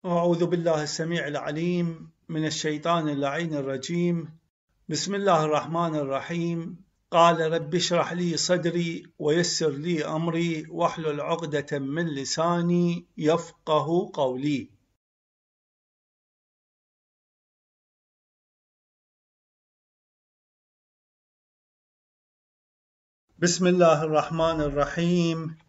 أعوذ بالله السميع العليم من الشيطان اللعين الرجيم. بسم الله الرحمن الرحيم. قال رب اشرح لي صدري ويسر لي أمري واحلل عقدة من لساني يفقه قولي. بسم الله الرحمن الرحيم.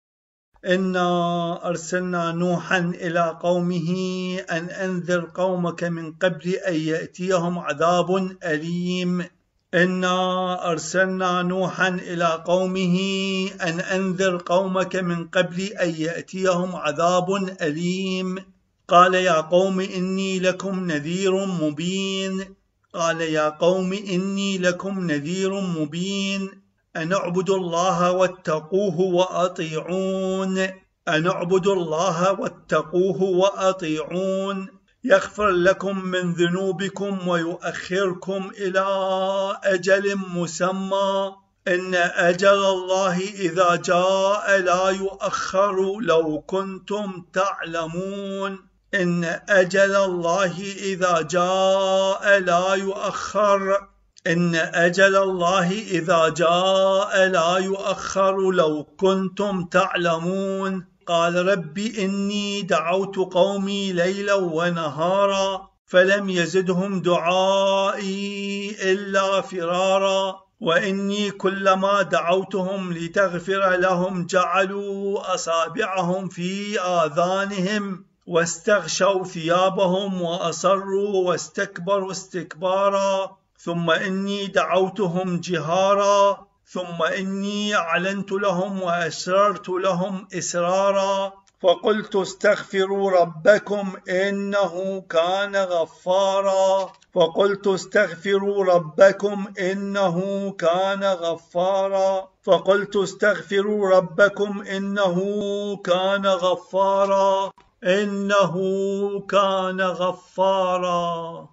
إنا أرسلنا نوحا إلى قومه أن أنذر قومك من قبل أن يأتيهم عذاب أليم. إنا أرسلنا نوحا إلى قومه أن أنذر قومك من قبل أن يأتيهم عذاب أليم. قال يا قوم إني لكم نذير مبين. قال يا قوم إني لكم نذير مبين. أن اعبدوا الله واتقوه وأطيعون. أن اعبدوا الله واتقوه وأطيعون يغفر لكم من ذنوبكم ويؤخركم إلى أجل مسمى. إن أجل الله إذا جاء لا يؤخر لو كنتم تعلمون. إن أجل الله إذا جاء لا يؤخر. إن أجل الله إذا جاء لا يؤخر لو كنتم تعلمون. قال رب إني دعوت قومي ليلا ونهارا فلم يزدهم دعائي إلا فرارا. وإني كلما دعوتهم لتغفر لهم جعلوا أصابعهم في آذانهم واستغشوا ثيابهم وأصروا واستكبروا استكبارا. ثم إني دعوتهم جهارا ثم إني أعلنت لهم وأسررت لهم إسرارا. فقلت استغفروا ربكم إنه كان غفارا. فقلت استغفروا ربكم إنه كان غفارا. فقلت استغفروا ربكم إنه كان غفارا. إنه كان غفارا.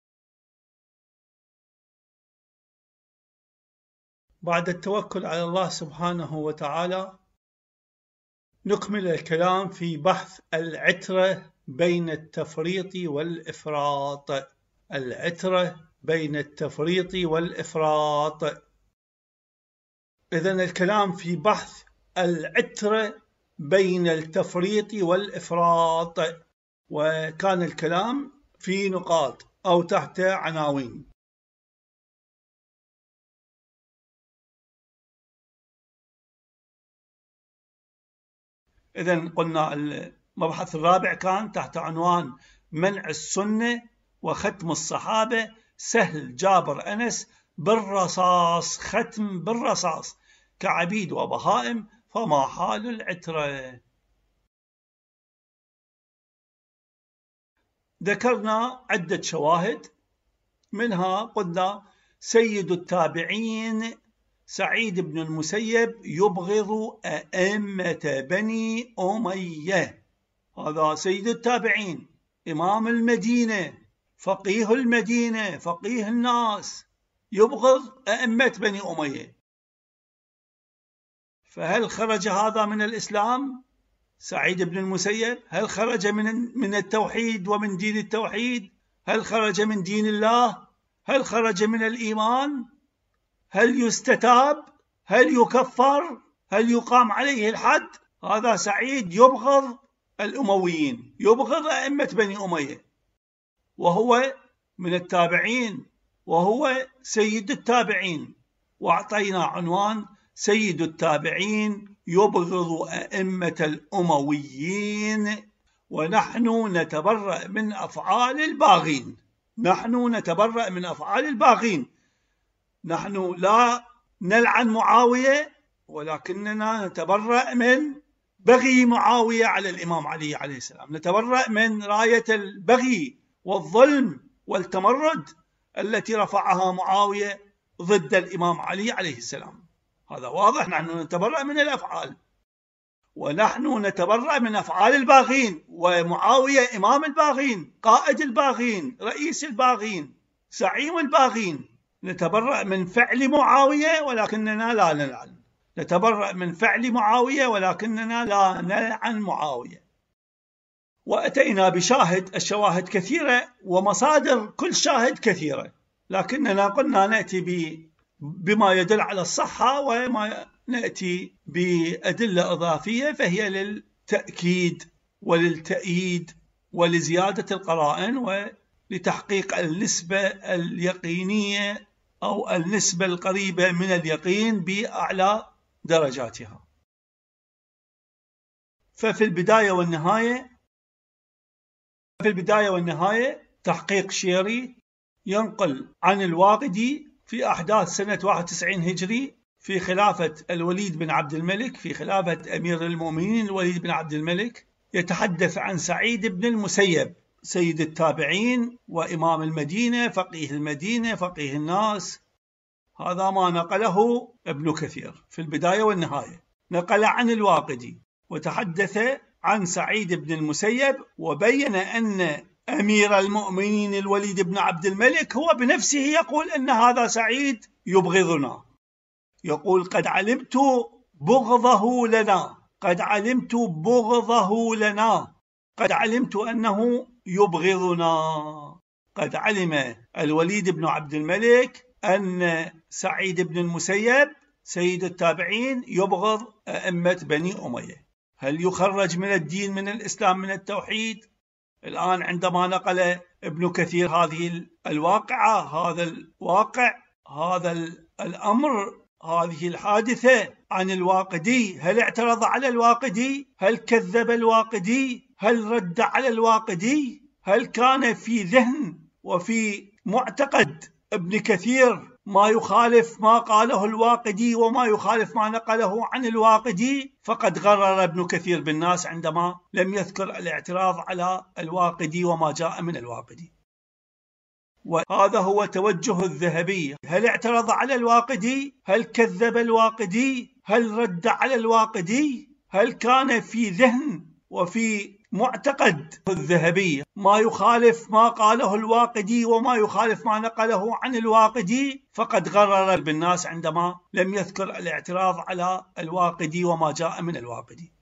بعد التوكل على الله سبحانه وتعالى نكمل الكلام في بحث العترة بين التفريط والإفراط. العترة بين التفريط والإفراط. إذن الكلام في بحث العترة بين التفريط والإفراط، وكان الكلام في نقاط أو تحت عناوين. إذن قلنا المبحث الرابع كان تحت عنوان منع السنة وختم الصحابة سهل جابر أنس بالرصاص. ختم بالرصاص كعبيد وبهائم فما حال العترة. ذكرنا عدة شواهد، منها قلنا سيد التابعين سعيد بن المسيب يبغض أئمة بني أمية. هذا سيد التابعين، إمام المدينة، فقيه المدينة، فقيه الناس، يبغض أئمة بني أمية. فهل خرج هذا من الإسلام؟ سعيد بن المسيب هل خرج من التوحيد ومن دين التوحيد؟ هل خرج من دين الله؟ هل خرج من الإيمان؟ هل يستتاب؟ هل يكفر؟ هل يقام عليه الحد؟ هذا سعيد يبغض الأمويين، يبغض أئمة بني أمية، وهو من التابعين، وهو سيد التابعين. وأعطينا عنوان سيد التابعين يبغض أئمة الأمويين. ونحن نتبرأ من أفعال الباغين. نحن نتبرأ من أفعال الباغين. نحن لا نلعن معاوية، ولكننا نتبرأ من بغي معاوية على الإمام علي عليه السلام. نتبرأ من راية البغي والظلم والتمرد التي رفعها معاوية ضد الإمام علي عليه السلام. هذا واضح. نحن نتبرأ من الأفعال، ونحن نتبرأ من أفعال الباغين. ومعاوية إمام الباغين، قائد الباغين، رئيس الباغين، زعيم الباغين. نتبرأ من فعل معاوية ولكننا لا نلعن. نتبرأ من فعل معاوية ولكننا لا نلعن معاوية. وأتينا بشاهد، الشواهد كثيرة ومصادر كل شاهد كثيرة، لكننا قلنا نأتي بما يدل على الصحة وما نأتي بأدلة إضافية فهي للتأكيد وللتأييد ولزيادة القرائن ولتحقيق النسبة اليقينية أو النسبة القريبة من اليقين بأعلى درجاتها. ففي البداية والنهاية تحقيق شيري ينقل عن الواقدي في أحداث سنة 91 هجري في خلافة الوليد بن عبد الملك، في خلافة أمير المؤمنين الوليد بن عبد الملك، يتحدث عن سعيد بن المسيب سيد التابعين وإمام المدينة، فقيه المدينة، فقيه الناس. هذا ما نقله ابن كثير في البداية والنهاية، نقل عن الواقدي وتحدث عن سعيد بن المسيب، وبين أن أمير المؤمنين الوليد بن عبد الملك هو بنفسه يقول أن هذا سعيد يبغضنا، يقول قد علمت بغضه لنا، قد علمت بغضه لنا، قد علمت أنه يبغضنا. قد علم الوليد بن عبد الملك أن سعيد بن المسيب سيد التابعين يبغض أئمة بني أمية. هل يخرج من الدين، من الإسلام، من التوحيد؟ الآن عندما نقل ابن كثير هذه الواقعة، هذا الواقع، هذا الأمر، هذه الحادثة عن الواقدي، هل اعترض على الواقدي؟ هل كذب الواقدي؟ هل رد على الواقدي؟ هل كان في ذهن وفي معتقد ابن كثير ما يخالف ما قاله الواقدي وما يخالف ما نقله عن الواقدي؟ فقد غرر ابن كثير بالناس عندما لم يذكر الاعتراض على الواقدي وما جاء من الواقدي. وهذا هو توجه الذهبي. هل اعترض على الواقدي؟ هل كذب الواقدي؟ هل رد على الواقدي؟ هل كان في ذهن وفي معتقد الذهبي ما يخالف ما قاله الواقدي وما يخالف ما نقله عن الواقدي؟ فقد غرر بالناس عندما لم يذكر الاعتراض على الواقدي وما جاء من الواقدي.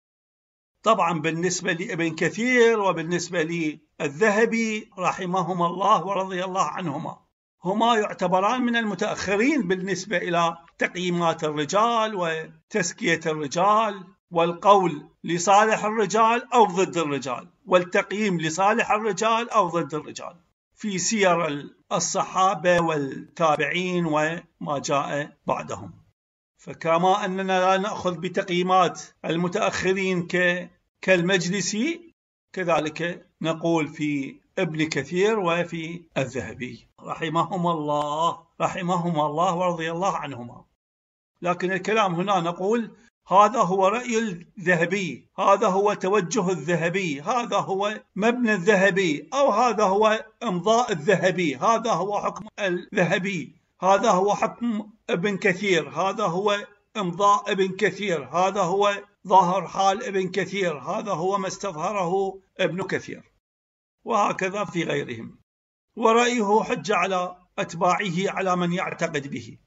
طبعا بالنسبة لابن كثير وبالنسبة للذهبي رحمهما الله ورضي الله عنهما، هما يعتبران من المتأخرين بالنسبة إلى تقييمات الرجال وتزكية الرجال والقول لصالح الرجال أو ضد الرجال، والتقييم لصالح الرجال أو ضد الرجال في سير الصحابة والتابعين وما جاء بعدهم. فكما أننا لا نأخذ بتقييمات المتأخرين كالمجلسي، كذلك نقول في ابن كثير وفي الذهبي رحمهما الله ورضي الله عنهما. لكن الكلام هنا نقول هذا هو رأي الذهبي، هذا هو توجه الذهبي، هذا هو مبنى الذهبي، أو هذا هو إمضاء الذهبي، هذا هو حكم الذهبي، هذا هو حكم ابن كثير، هذا هو إمضاء ابن كثير، هذا هو ظاهر حال ابن كثير، هذا هو ما استظهره ابن كثير، وهكذا في غيرهم. ورأيه حجة على أتباعه على من يعتقد به.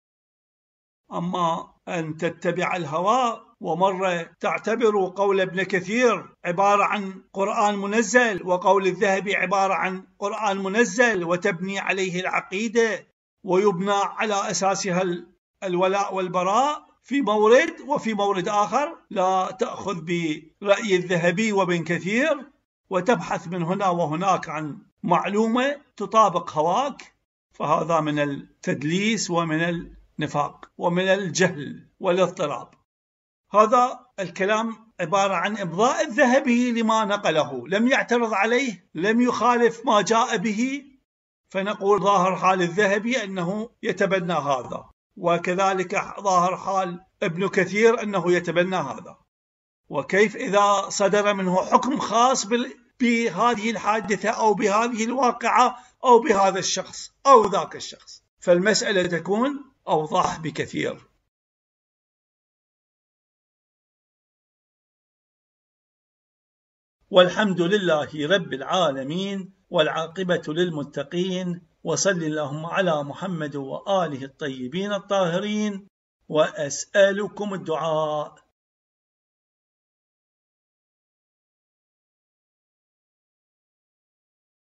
أما أن تتبع الهوى ومرة تعتبر قول ابن كثير عبارة عن قرآن منزل وقول الذهبي عبارة عن قرآن منزل وتبني عليه العقيدة ويبنى على أساسها الولاء والبراء في مورد، وفي مورد آخر لا تأخذ برأي الذهبي وابن كثير وتبحث من هنا وهناك عن معلومة تطابق هواك، فهذا من التدليس ومن النفاق ومن الجهل والاضطراب. هذا الكلام عبارة عن إمضاء الذهبي لما نقله، لم يعترض عليه، لم يخالف ما جاء به، فنقول ظاهر حال الذهبي أنه يتبنى هذا، وكذلك ظاهر حال ابن كثير أنه يتبنى هذا. وكيف إذا صدر منه حكم خاص بهذه الحادثة أو بهذه الواقعة أو بهذا الشخص أو ذاك الشخص، فالمسألة تكون أوضح بكثير. والحمد لله رب العالمين، والعاقبة للمتقين، وصل اللهم على محمد وآله الطيبين الطاهرين، وأسألكم الدعاء.